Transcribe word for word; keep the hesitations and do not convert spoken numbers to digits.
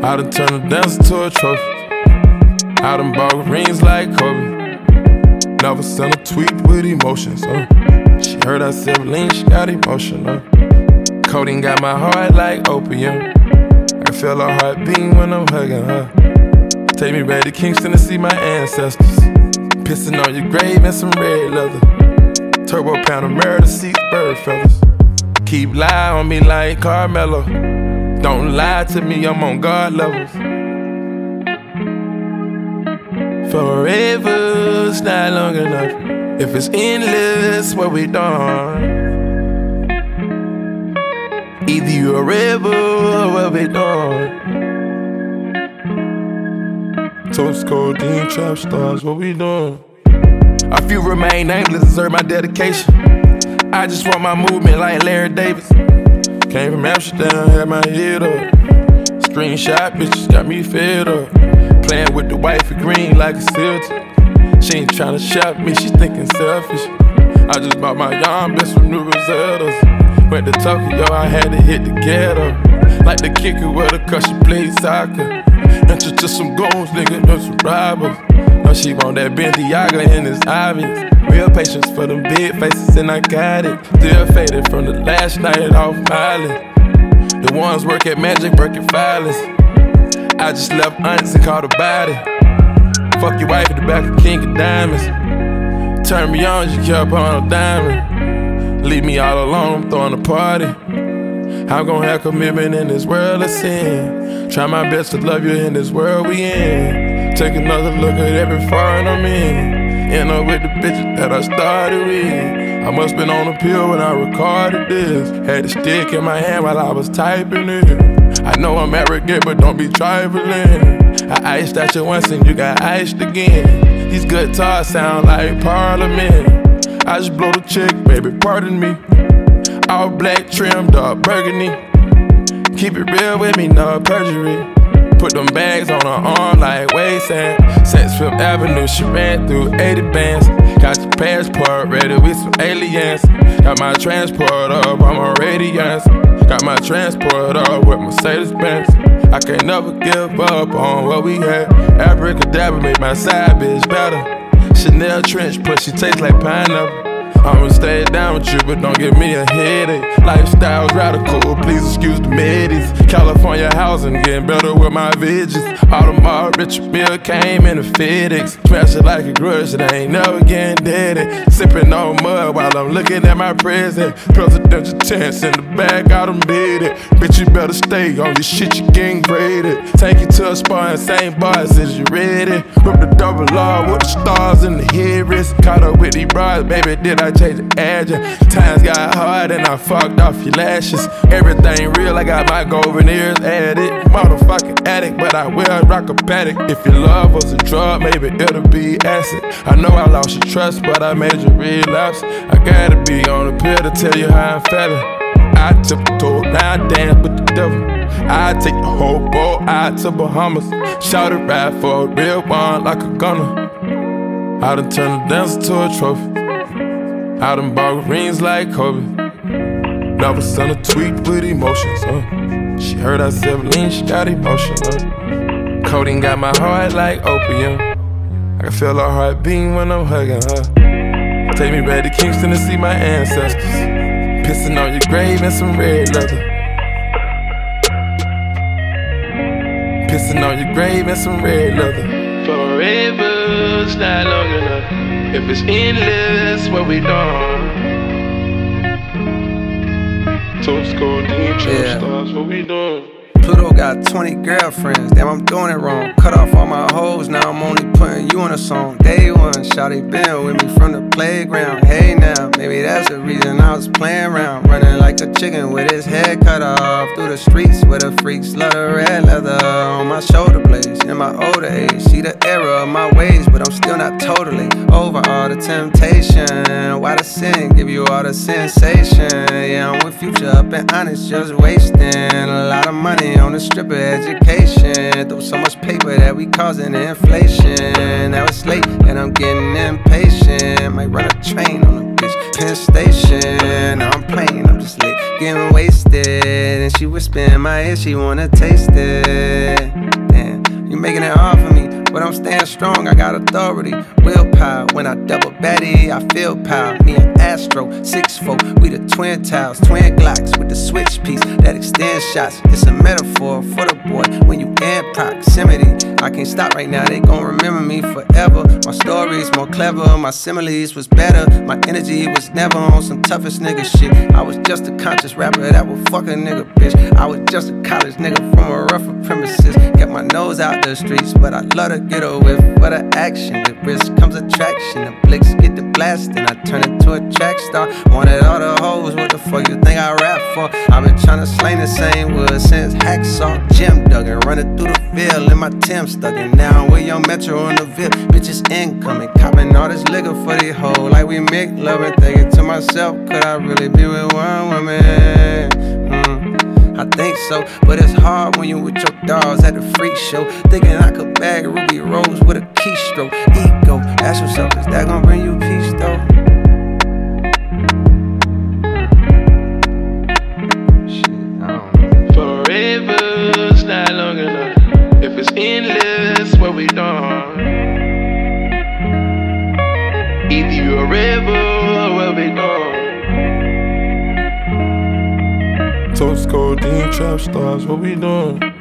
I done turned a dancer to a trophy. I done bought rings like Kobe. Never sent a tweet with emotions, uh. She heard I said lean, she got emotional. Codeine got my heart like opium. I can feel her heart beating when I'm hugging her. Take me back to Kingston to see my ancestors. Pissing on your grave in some red leather. Turbo Panamera to see bird feathers. Keep lying on me like Carmelo. Don't lie to me, I'm on God levels. Forever's not long enough. If it's endless, what we done? Either you a rebel or what we done? Toast, codeine, trap stars, what we doing? A few remain nameless, deserve my dedication. I just want my movement like Larry Davis. Came from Amsterdam, had my head up. Screenshot bitches got me fed up. Playing with the wifey green like a silty. She ain't tryna shop me, she thinking selfish. I just bought my young bitch from New Rosettas. Went to Tokyo, I had to hit the ghetto. Like the kicker with her cause she played soccer. Entered to some goons, nigga, them some robbers. Now she want that Bentiaga and it's obvious. Real patience for them big faces and I got it. Still faded from the last night off Miley. The ones work at Magic, work at Filers. I just left aunts and caught a body. Fuck your wife at the back of King of Diamonds. Turn me on, she kept on a diamond. Leave me all alone, I'm throwing a party. I'm gon' have commitment in this world of sin. Try my best to love you in this world we in. Take another look at every foreign I'm in. End up with the bitches that I started with. I must been on a pill when I recorded this. Had a stick in my hand while I was typing it. I know I'm arrogant, but don't be trifling. I iced at you once and you got iced again. These guitars sound like Parliament. I just blow the chick, baby, pardon me. All black trim, dark burgundy. Keep it real with me, no perjury. Put them bags on her arm like waistband. Sex Fifth Avenue, she ran through eighty bands. Got your passport ready with some aliens. Got my transport up, I'm a radiance. Got my transport up with Mercedes-Benz. I can't never give up on what we had. Abracadabra make my side bitch better. Chanel trench pussy tastes like pineapple. I'ma stay down with you, but don't give me a headache. Lifestyle's radical, please excuse the middies. California housing, getting better with my veggies. Audemars Richard Mille came in a FedEx. Smash it like a grudge, it ain't never getting dead. Sipping on mud while I'm looking at my present. Presidential chance in the bag, I done bid it. Bitch, you better stay on your shit, you getting graded. Take you to a spot and same bars as you ready. Whip the double R with the stars in the headrest. Caught up with these bras, baby, did I change the edge? Times got hard and I fucked off your lashes. Everything real, I got my golden ears added. Motherfucking addict, but I will rock a paddock. If your love was a drug, maybe it'll be acid. I know I lost your trust, but I made you relapse. I gotta be on a pill to tell you how I'm feeling. I tiptoe, now I dance with the devil. I take the whole boat out to Bahamas. Shout it right for a real one like a gunner. I done turned a dancer to a trophy. I done bought rings like Kobe. Never sent a tweet with emotions, uh. She heard I said lean, she got emotional. Codeine got my heart like opium. I can feel her heart beating when I'm hugging her. Take me back to Kingston to see my ancestors. Pissing on your grave in some red leather. Pissing on your grave in some red leather. Forever's not long enough. If it's endless, what we done? Toast, codeine, trap yeah. stars, what we doing? Pluto got twenty girlfriends, damn I'm doing it wrong. Cut off all my hoes, now I'm only putting you on a song. Day one, shawty been with me from the playground. Hey now, maybe that's the reason I was playing around. Running like a chicken with his head cut off. Through the streets where the freaks love the red leather on my shoulder blades. In my older age, see the error of my ways, but I'm still not totally over all the temptation. Why the sin give you all the sensation? Yeah, I'm with Future up and honest, just wasting a lot of money on the stripper education. Through so much paper that we causing inflation. Now it's late and I'm getting impatient. Might run a train on a bitch Penn Station. Now I'm playing, I'm just lit, getting wasted. And she whisper in my ear, she wanna taste it. Damn, you making it hard for me, but I'm staying strong, I got authority. Willpower, when I double Betty, I feel power. Me and Astro, six foot, we the twin towers, twin Glocks with the switch piece that extends shots. It's a metaphor for the boy when you in proximity. I can't stop right now, they gon' remember me forever. My story's more clever, my similes was better. My energy was never on some toughest nigga shit. I was just a conscious rapper that would fuck a nigga, bitch. I was just a college nigga from a rougher premises. Kept my nose out the streets, but I love to get a whiff for the action. With risk comes attraction. The blicks get the blast, and I turn into a track star. Wanted all the hoes, what the fuck you think I rap for? I've been tryna slay the same wood since Hacksaw. Jim Duggan, running through the Ville in my Tim stuck. And now I'm with Young Metro in the Ville. Bitches incoming, copping all this liquor for the hoe. Like we make love and thinking to myself, could I really be with one woman? Mm, I think so, but it's hard when you with your dogs at the freak show. Thinking I could bag Ruby Rose with a keystroke. Ego, ask yourself, is that gonna bring you peace though? Forever's not long enough. If it's endless, what we done? Either you a river or what we done? Toast codeine, trap stars, what we doing?